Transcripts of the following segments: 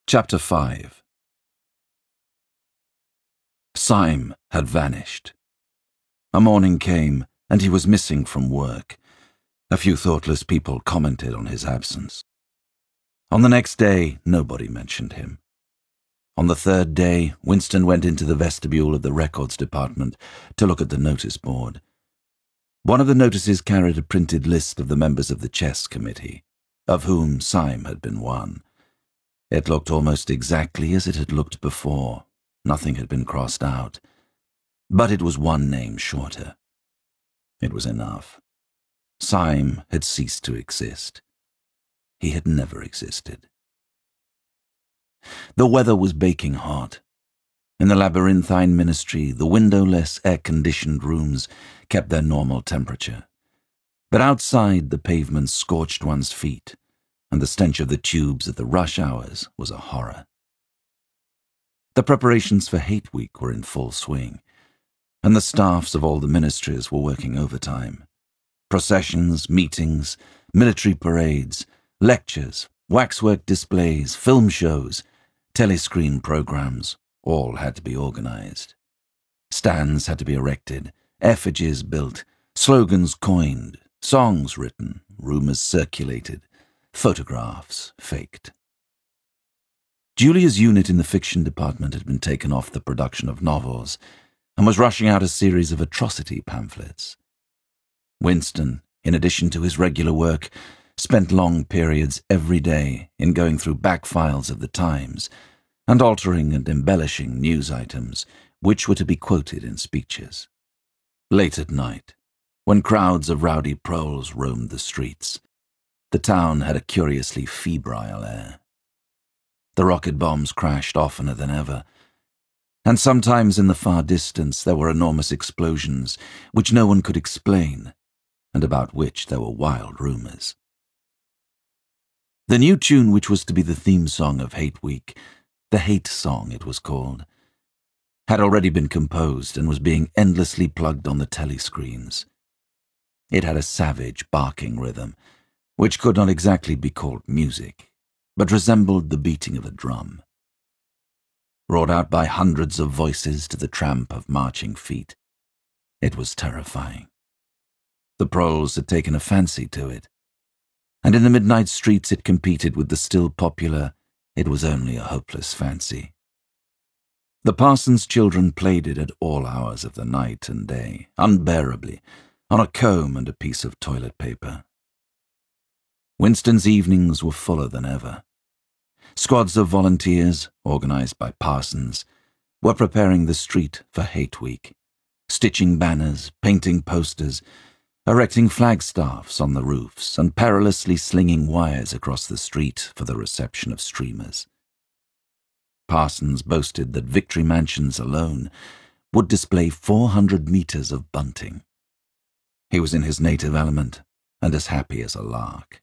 Chapter 5. Syme had vanished. A morning came, and he was missing from work. A few thoughtless people commented on his absence. On the next day, nobody mentioned him. On the third day, Winston went into the vestibule of the records department to look at the notice board. One of the notices carried a printed list of the members of the chess committee, of whom Syme had been one. It looked almost exactly as it had looked before. Nothing had been crossed out. But it was one name shorter. It was enough. Syme had ceased to exist. He had never existed. The weather was baking hot. In the labyrinthine ministry, the windowless, air-conditioned rooms kept their normal temperature. But outside, the pavement scorched one's feet, and the stench of the tubes at the rush hours was a horror. The preparations for Hate Week were in full swing, and the staffs of all the ministries were working overtime. Processions, meetings, military parades, lectures, waxwork displays, film shows, telescreen programs, all had to be organized. Stands had to be erected, effigies built, slogans coined, songs written, rumors circulated, photographs faked. Julia's unit in the fiction department had been taken off the production of novels and was rushing out a series of atrocity pamphlets. Winston, in addition to his regular work, spent long periods every day in going through back files of the Times and altering and embellishing news items which were to be quoted in speeches. Late at night, when crowds of rowdy proles roamed the streets, the town had a curiously febrile air. The rocket bombs crashed oftener than ever, and sometimes in the far distance there were enormous explosions which no one could explain, and about which there were wild rumors. The new tune which was to be the theme song of Hate Week, the Hate Song it was called, had already been composed and was being endlessly plugged on the telescreens. It had a savage, barking rhythm, which could not exactly be called music, but resembled the beating of a drum. Roared out by hundreds of voices to the tramp of marching feet, it was terrifying. The proles had taken a fancy to it, and in the midnight streets it competed with the still popular It Was Only a Hopeless Fancy. The parson's children played it at all hours of the night and day, unbearably, on a comb and a piece of toilet paper. Winston's evenings were fuller than ever. Squads of volunteers, organized by parsons, were preparing the street for Hate Week, stitching banners, painting posters, erecting flagstaffs on the roofs, and perilously slinging wires across the street for the reception of streamers. Parsons boasted that Victory Mansions alone would display 400 meters of bunting. He was in his native element and as happy as a lark.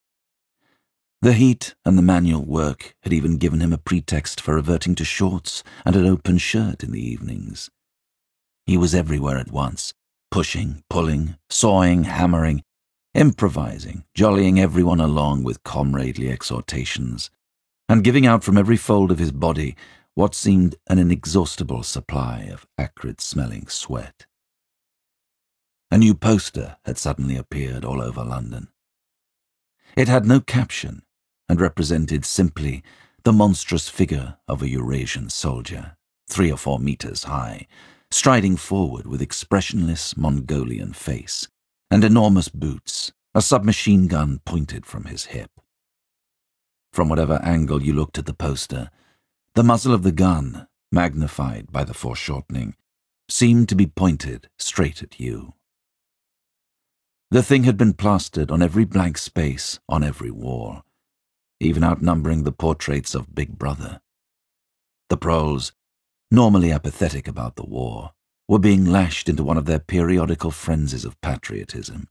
The heat and the manual work had even given him a pretext for reverting to shorts and an open shirt in the evenings. He was everywhere at once, pushing, pulling, sawing, hammering, improvising, jollying everyone along with comradely exhortations, and giving out from every fold of his body what seemed an inexhaustible supply of acrid-smelling sweat. A new poster had suddenly appeared all over London. It had no caption and represented simply the monstrous figure of a Eurasian soldier, 3 or 4 meters high, striding forward with expressionless Mongolian face and enormous boots, a submachine gun pointed from his hip. From whatever angle you looked at the poster, the muzzle of the gun, magnified by the foreshortening, seemed to be pointed straight at you. The thing had been plastered on every blank space on every wall, even outnumbering the portraits of Big Brother. The proles, normally apathetic about the war, were being lashed into one of their periodical frenzies of patriotism.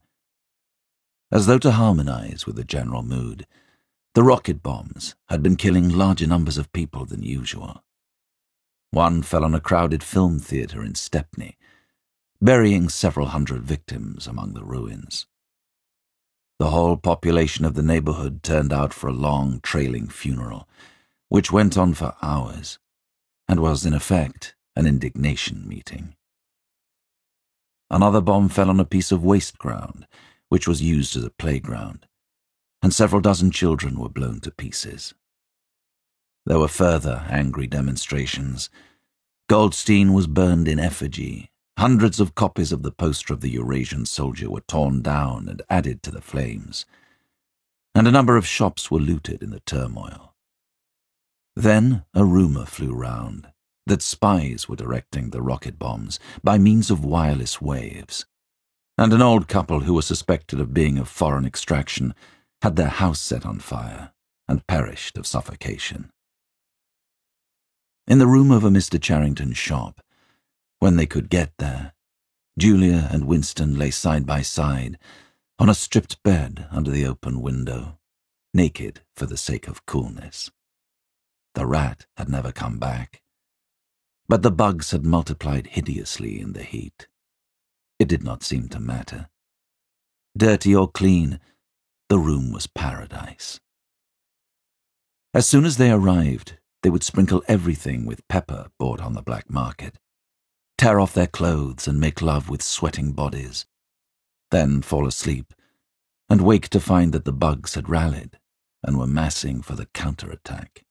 As though to harmonize with the general mood, the rocket bombs had been killing larger numbers of people than usual. One fell on a crowded film theatre in Stepney, burying several hundred victims among the ruins. The whole population of the neighborhood turned out for a long, trailing funeral, which went on for hours and was in effect an indignation meeting. Another bomb fell on a piece of waste ground, which was used as a playground, and several dozen children were blown to pieces. There were further angry demonstrations. Goldstein was burned in effigy. Hundreds of copies of the poster of the Eurasian soldier were torn down and added to the flames, and a number of shops were looted in the turmoil. Then a rumor flew round that spies were directing the rocket bombs by means of wireless waves, and an old couple who were suspected of being of foreign extraction had their house set on fire and perished of suffocation. In the room of a Mr. Charrington's shop, when they could get there, Julia and Winston lay side by side on a stripped bed under the open window, naked for the sake of coolness. The rat had never come back, but the bugs had multiplied hideously in the heat. It did not seem to matter. Dirty or clean, the room was paradise. As soon as they arrived, they would sprinkle everything with pepper bought on the black market, tear off their clothes and make love with sweating bodies, then fall asleep and wake to find that the bugs had rallied and were massing for the counterattack.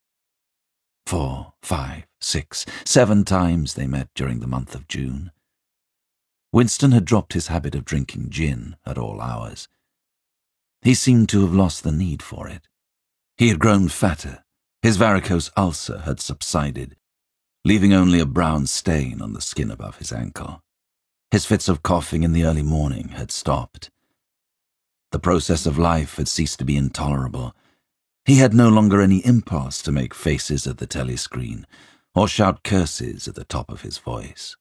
4, 5, 6, 7 times they met during the month of June. Winston had dropped his habit of drinking gin at all hours. He seemed to have lost the need for it. He had grown fatter. His varicose ulcer had subsided, leaving only a brown stain on the skin above his ankle. His fits of coughing in the early morning had stopped. The process of life had ceased to be intolerable. He had no longer any impulse to make faces at the telescreen or shout curses at the top of his voice.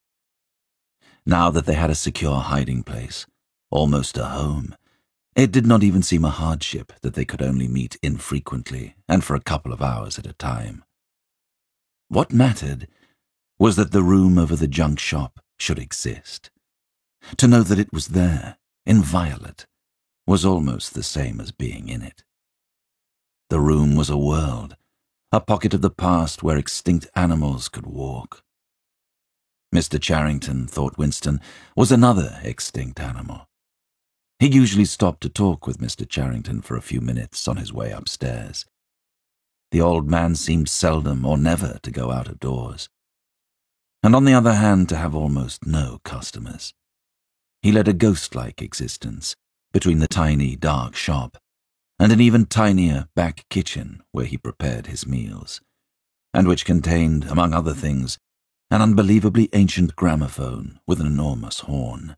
Now that they had a secure hiding place, almost a home, it did not even seem a hardship that they could only meet infrequently and for a couple of hours at a time. What mattered was that the room over the junk shop should exist. To know that it was there, inviolate, was almost the same as being in it. The room was a world, a pocket of the past where extinct animals could walk. Mr. Charrington, thought Winston, was another extinct animal. He usually stopped to talk with Mr. Charrington for a few minutes on his way upstairs. The old man seemed seldom or never to go out of doors, and on the other hand to have almost no customers. He led a ghost-like existence between the tiny, dark shop and an even tinier back kitchen where he prepared his meals, and which contained, among other things, an unbelievably ancient gramophone with an enormous horn.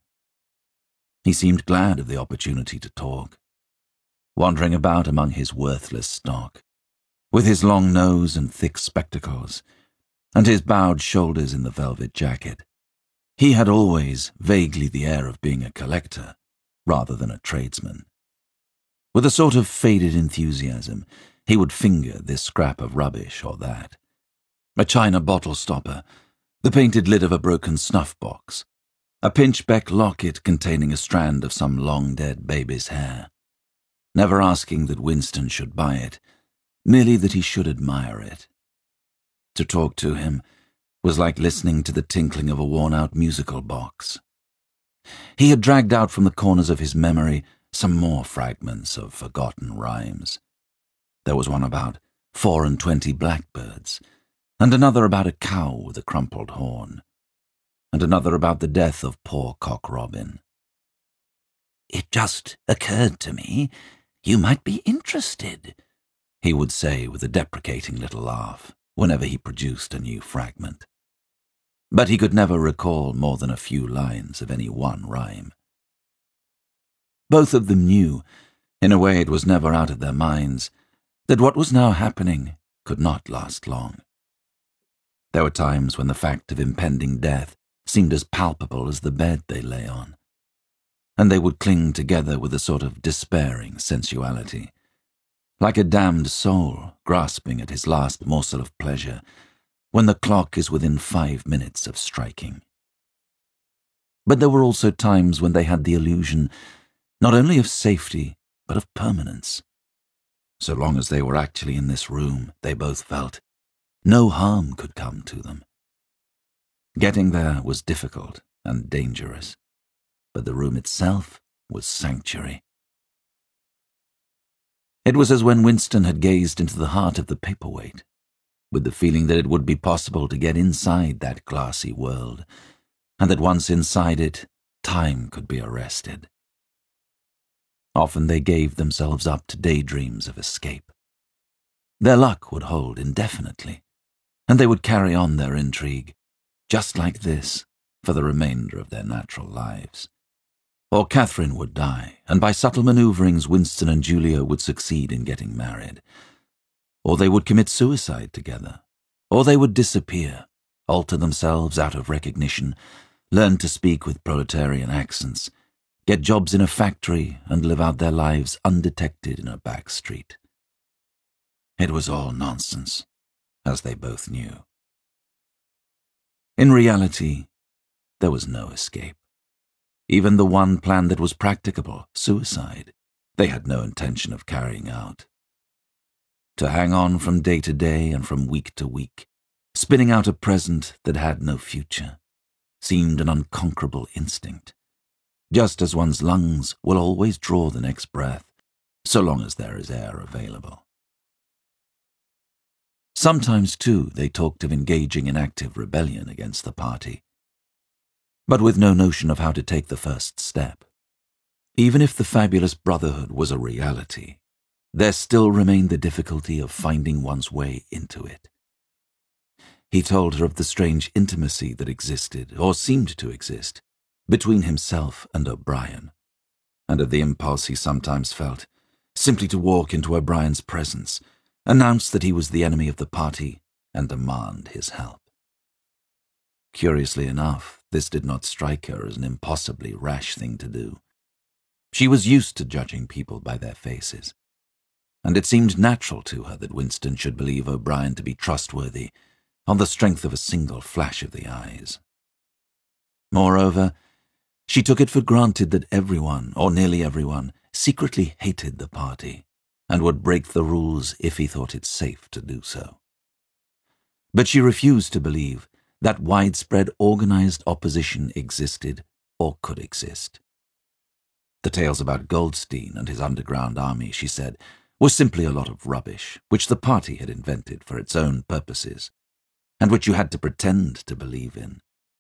He seemed glad of the opportunity to talk, wandering about among his worthless stock, with his long nose and thick spectacles, and his bowed shoulders in the velvet jacket. He had always vaguely the air of being a collector, rather than a tradesman. With a sort of faded enthusiasm, he would finger this scrap of rubbish or that. A china bottle stopper, the painted lid of a broken snuff-box, a pinchbeck locket containing a strand of some long-dead baby's hair, never asking that Winston should buy it, merely that he should admire it. To talk to him was like listening to the tinkling of a worn-out musical box. He had dragged out from the corners of his memory some more fragments of forgotten rhymes. There was one about 24 blackbirds, and another about a cow with a crumpled horn, and another about the death of poor Cock Robin. "It just occurred to me you might be interested," he would say with a deprecating little laugh whenever he produced a new fragment. But he could never recall more than a few lines of any one rhyme. Both of them knew, in a way it was never out of their minds, that what was now happening could not last long. There were times when the fact of impending death seemed as palpable as the bed they lay on, and they would cling together with a sort of despairing sensuality, like a damned soul grasping at his last morsel of pleasure when the clock is within 5 minutes of striking. But there were also times when they had the illusion not only of safety but of permanence. So long as they were actually in this room, they both felt, no harm could come to them. Getting there was difficult and dangerous, but the room itself was sanctuary. It was as when Winston had gazed into the heart of the paperweight, with the feeling that it would be possible to get inside that glassy world, and that once inside it, time could be arrested. Often they gave themselves up to daydreams of escape. Their luck would hold indefinitely, and they would carry on their intrigue, just like this, for the remainder of their natural lives. Or Catherine would die, and by subtle maneuverings Winston and Julia would succeed in getting married. Or they would commit suicide together. Or they would disappear, alter themselves out of recognition, learn to speak with proletarian accents, get jobs in a factory, and live out their lives undetected in a back street. It was all nonsense, as they both knew. In reality, there was no escape. Even the one plan that was practicable, suicide, they had no intention of carrying out. To hang on from day to day and from week to week, spinning out a present that had no future, seemed an unconquerable instinct, just as one's lungs will always draw the next breath, so long as there is air available. Sometimes, too, they talked of engaging in active rebellion against the party, but with no notion of how to take the first step. Even if the fabulous brotherhood was a reality, there still remained the difficulty of finding one's way into it. He told her of the strange intimacy that existed, or seemed to exist, between himself and O'Brien, and of the impulse he sometimes felt, simply to walk into O'Brien's presence, announce that he was the enemy of the party, and demand his help. Curiously enough, this did not strike her as an impossibly rash thing to do. She was used to judging people by their faces, and it seemed natural to her that Winston should believe O'Brien to be trustworthy on the strength of a single flash of the eyes. Moreover, she took it for granted that everyone, or nearly everyone, secretly hated the party and would break the rules if he thought it safe to do so. But she refused to believe that widespread organized opposition existed or could exist. The tales about Goldstein and his underground army, she said, were simply a lot of rubbish which the party had invented for its own purposes, and which you had to pretend to believe in.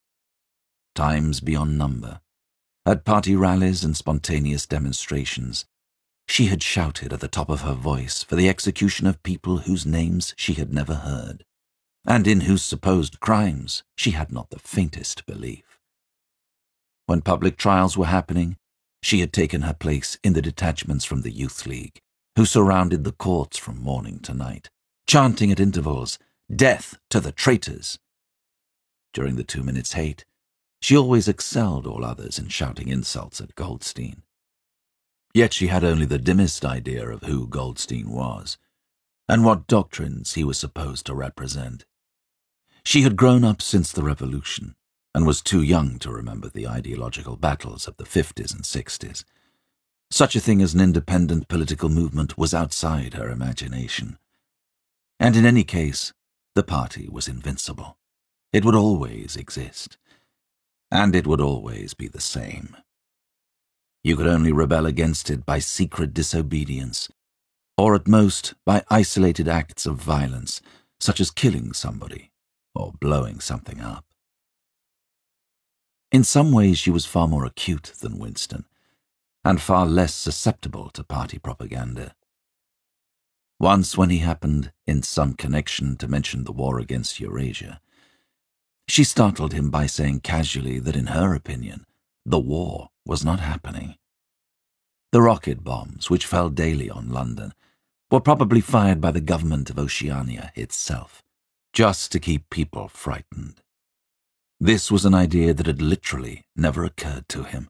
Times beyond number, at party rallies and spontaneous demonstrations, she had shouted at the top of her voice for the execution of people whose names she had never heard, and in whose supposed crimes she had not the faintest belief. When public trials were happening, she had taken her place in the detachments from the Youth League, who surrounded the courts from morning to night, chanting at intervals, "Death to the traitors!" During the 2 minutes' hate, she always excelled all others in shouting insults at Goldstein. Yet she had only the dimmest idea of who Goldstein was, and what doctrines he was supposed to represent. She had grown up since the Revolution, and was too young to remember the ideological battles of the 50s and 60s. Such a thing as an independent political movement was outside her imagination. And in any case, the party was invincible. It would always exist. And it would always be the same. You could only rebel against it by secret disobedience, or at most by isolated acts of violence, such as killing somebody or blowing something up. In some ways she was far more acute than Winston, and far less susceptible to party propaganda. Once when he happened, in some connection, to mention the war against Eurasia, she startled him by saying casually that in her opinion, the war was not happening. The rocket bombs, which fell daily on London, were probably fired by the government of Oceania itself, just to keep people frightened. This was an idea that had literally never occurred to him.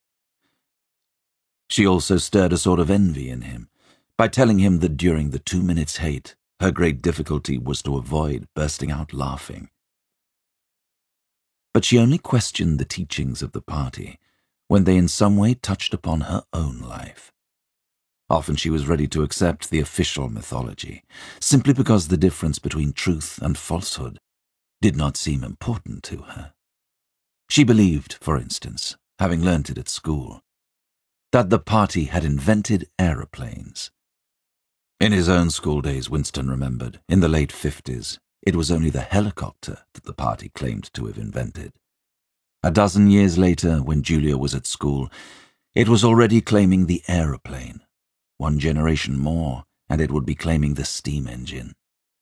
She also stirred a sort of envy in him by telling him that during the 2 minutes' hate, her great difficulty was to avoid bursting out laughing. But she only questioned the teachings of the party when they in some way touched upon her own life. Often she was ready to accept the official mythology, simply because the difference between truth and falsehood did not seem important to her. She believed, for instance, having learnt it at school, that the party had invented aeroplanes. In his own school days, Winston remembered, in the late 50s, it was only the helicopter that the party claimed to have invented. A dozen years later, when Julia was at school, it was already claiming the aeroplane. One generation more, and it would be claiming the steam engine.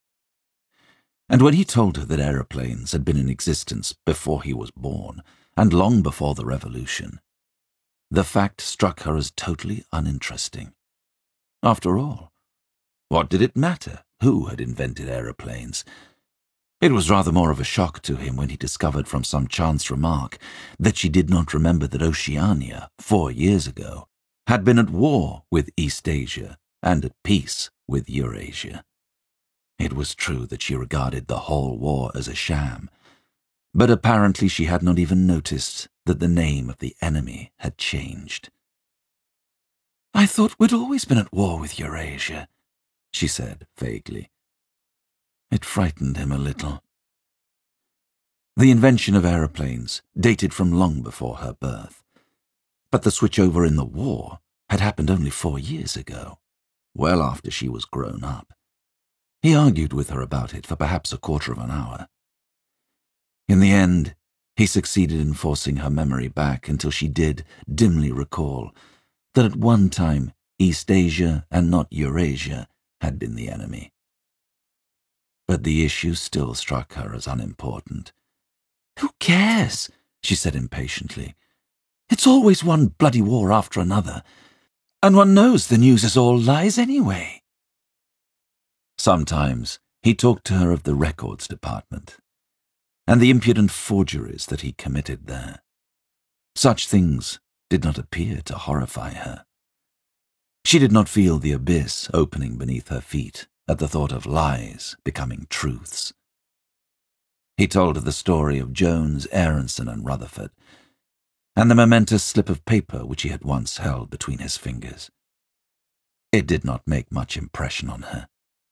And when he told her that aeroplanes had been in existence before he was born, and long before the Revolution, the fact struck her as totally uninteresting. After all, what did it matter who had invented aeroplanes? It was rather more of a shock to him when he discovered from some chance remark that she did not remember that Oceania, 4 years ago, had been at war with East Asia and at peace with Eurasia. It was true that she regarded the whole war as a sham, but apparently she had not even noticed that the name of the enemy had changed. "I thought we'd always been at war with Eurasia," she said vaguely. It frightened him a little. The invention of aeroplanes dated from long before her birth, but the switchover in the war had happened only 4 years ago, well after she was grown up. He argued with her about it for perhaps a quarter of an hour. In the end, he succeeded in forcing her memory back until she did dimly recall that at one time East Asia and not Eurasia had been the enemy. But the issue still struck her as unimportant. "Who cares?" she said impatiently. "It's always one bloody war after another, and one knows the news is all lies anyway." Sometimes he talked to her of the records department and the impudent forgeries that he committed there. Such things did not appear to horrify her. She did not feel the abyss opening beneath her feet at the thought of lies becoming truths. He told her the story of Jones, Aronson, and Rutherford, and the momentous slip of paper which he had once held between his fingers. It did not make much impression on her.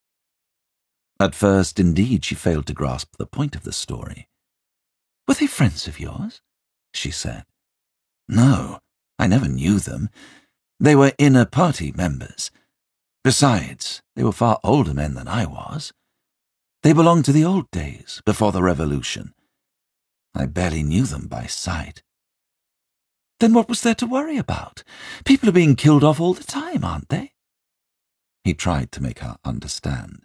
At first, indeed, she failed to grasp the point of the story. "Were they friends of yours?" she said. "No, I never knew them. They were inner party members. Besides, they were far older men than I was. They belonged to the old days, before the Revolution. I barely knew them by sight." "Then what was there to worry about? People are being killed off all the time, aren't they?" He tried to make her understand.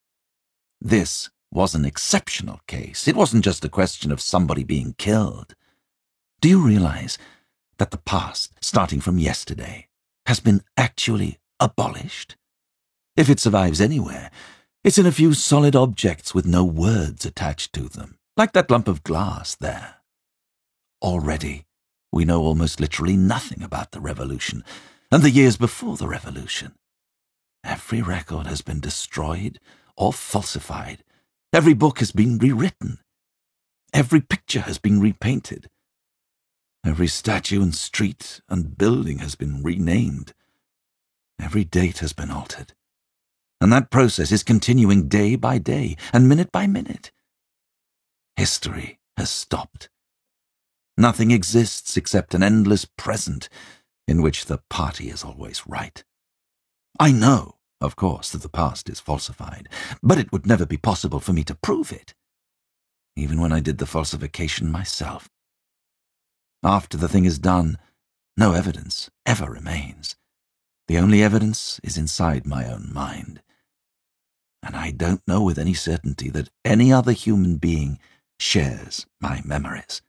This was an exceptional case. It wasn't just a question of somebody being killed. Do you realize that the past, starting from yesterday, has been actually abolished? If it survives anywhere, it's in a few solid objects with no words attached to them, like that lump of glass there. Already, we know almost literally nothing about the Revolution and the years before the Revolution. Every record has been destroyed or falsified. Every book has been rewritten. Every picture has been repainted. Every statue and street and building has been renamed. Every date has been altered. And that process is continuing day by day and minute by minute. History has stopped. Nothing exists except an endless present in which the party is always right. I know, of course, that the past is falsified, but it would never be possible for me to prove it, even when I did the falsification myself. After the thing is done, no evidence ever remains. The only evidence is inside my own mind. And I don't know with any certainty that any other human being shares my memories.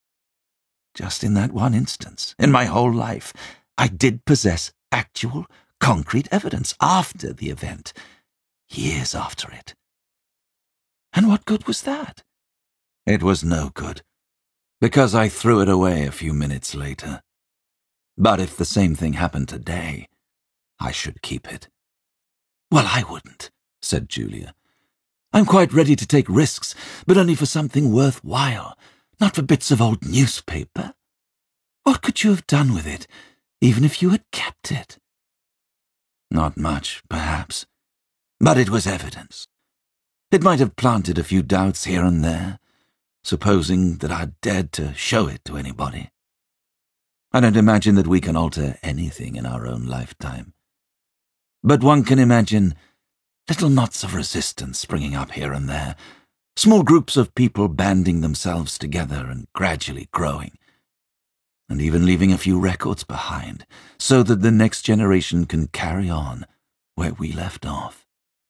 Just in that one instance, in my whole life, I did possess actual, concrete evidence after the event, years after it. And what good was that? It was no good, because I threw it away a few minutes later. But if the same thing happened today, I should keep it. Well, I wouldn't, said Julia. I'm quite ready to take risks, but only for something worthwhile, not for bits of old newspaper. What could you have done with it, even if you had kept it? Not much, perhaps, but it was evidence. It might have planted a few doubts here and there, supposing that I'd dared to show it to anybody. I don't imagine that we can alter anything in our own lifetime. But one can imagine little knots of resistance springing up here and there, small groups of people banding themselves together and gradually growing, and even leaving a few records behind, so that the next generation can carry on where we left off.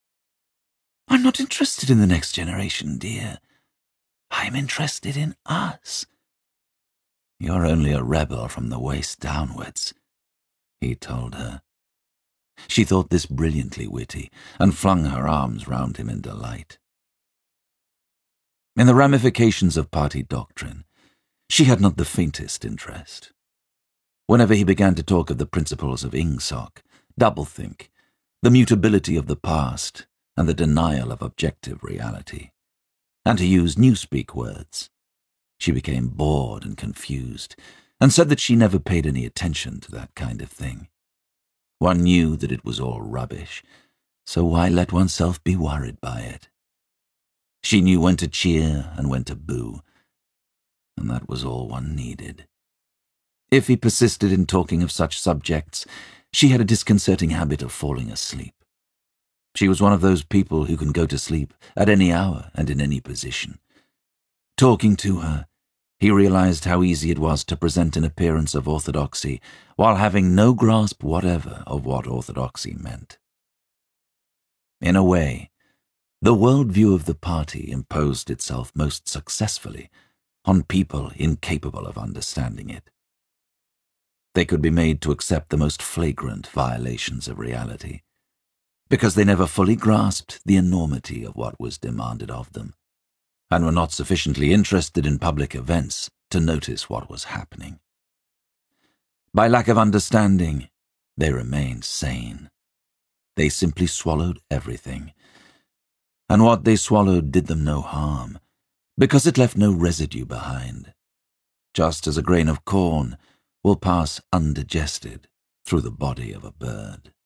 I'm not interested in the next generation, dear. I'm interested in us. You're only a rebel from the waist downwards, he told her. She thought this brilliantly witty, and flung her arms round him in delight. In the ramifications of party doctrine, she had not the faintest interest. Whenever he began to talk of the principles of Ingsoc, doublethink, the mutability of the past, and the denial of objective reality, and to use newspeak words, she became bored and confused, and said that she never paid any attention to that kind of thing. One knew that it was all rubbish, so why let oneself be worried by it? She knew when to cheer and when to boo, and that was all one needed. If he persisted in talking of such subjects, she had a disconcerting habit of falling asleep. She was one of those people who can go to sleep at any hour and in any position. Talking to her, he realized how easy it was to present an appearance of orthodoxy while having no grasp whatever of what orthodoxy meant. In a way, the worldview of the party imposed itself most successfully on people incapable of understanding it. They could be made to accept the most flagrant violations of reality, because they never fully grasped the enormity of what was demanded of them, and were not sufficiently interested in public events to notice what was happening. By lack of understanding, they remained sane. They simply swallowed everything, and what they swallowed did them no harm, because it left no residue behind, just as a grain of corn will pass undigested through the body of a bird.